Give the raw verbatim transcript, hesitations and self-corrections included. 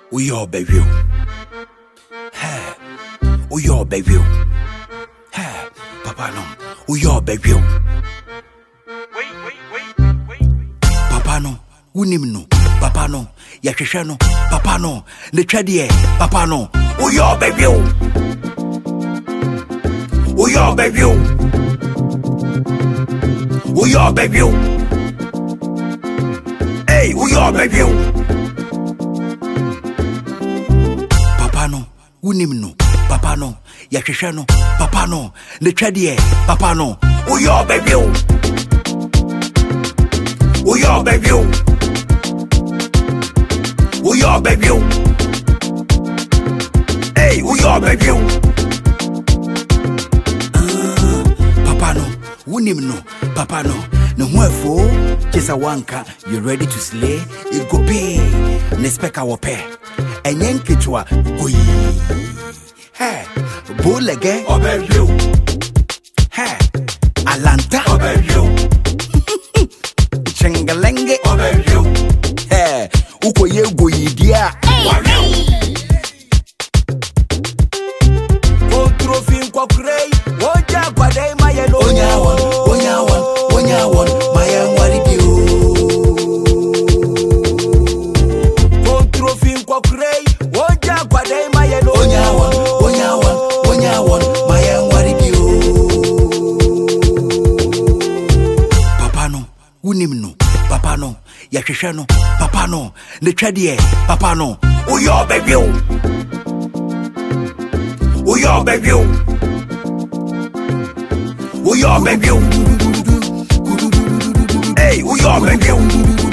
We all baby. Hey, we all baby. Hey, Papa no. We all baby. Wait, wait, wait, wait. Papa no. Unim no. Papa no. Yahwehwe no. Papa no. Ne twade Papa no. We all baby. We all baby. We all baby. Hey, we all baby. Papa no, unim no, Papa no, yahwehwe no, Papa no, ne twade Papa no. We all baby. We all baby. We all baby. Hey, we all baby. Uh, Papa no, unim no, Papa no. No huefo, chesa wanka, you ready to slay? It go pay, ne speka wope. Enyen kichwa, gui. Hey, bolege, Obevio, hey, Alanta, Obevio, Chengalenge, Obevio, hey, uko ye gui dia. Controfin kwa krei, oja kwa dei mayelo. Onya one, onya one, onya one, mayan waridio. Controfin kwa krei, oja kwa dei mayelo. Onya one, onya one, onya one, mayan waridio. Papa no, unim no, Papa no, yahwehwe no, Papa no, ne twade Papa no. We all baby. We all baby. We all baby. Hey, we all baby.